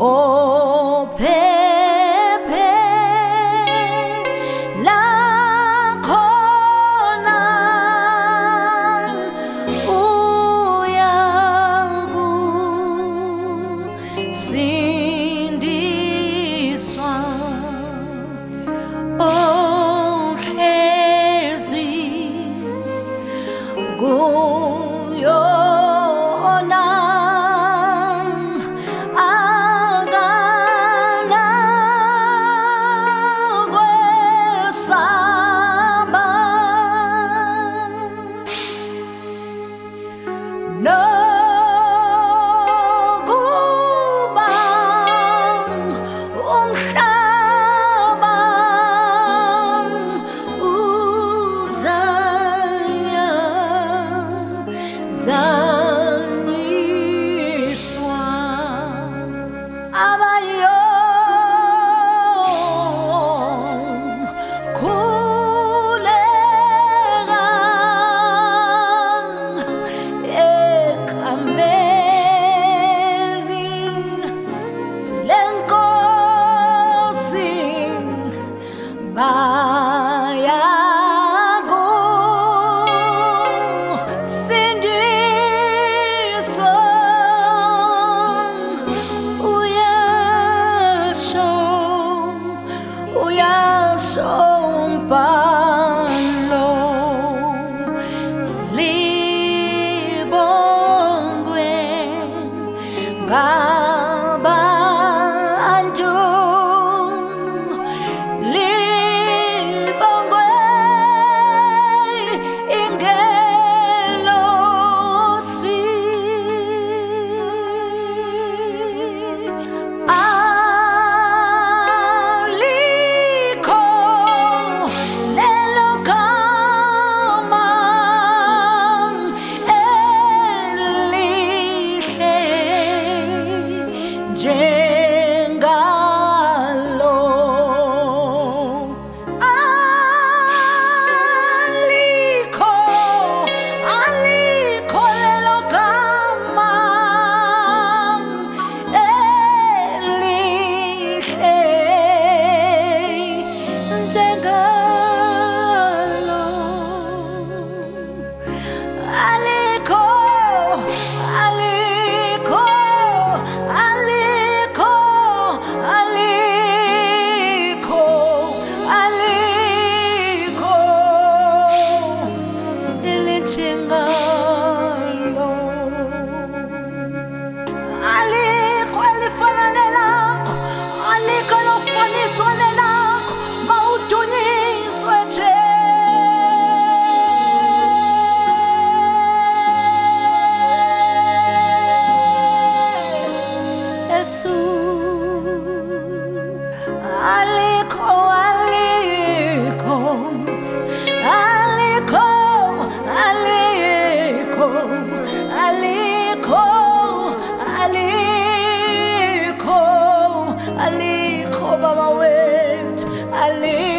Oh, Pepe, la khona uyaku sindiswa. Oh, hlezi kuyona akala kwesaba. Nokuba umhlaba uzaya zanyiswa abayo khuleka ekameni lenkosi sindiswa. Uyasho umbhalo libongwe ngabantu, libongwe ingelosi. Alikho lelo gama elihle njengalo. Alikho lelo gama elihle njengalo. Alikho, alikho, alikho, alikho, alikho elinjengalo. Alikho elifana nelakho, alikho lofaniswa nelakho, mawudunyiswe nje. Yesu, alikho, alikho, alikho, alikho, alikho, alikho, alikho baba wethu, alikho.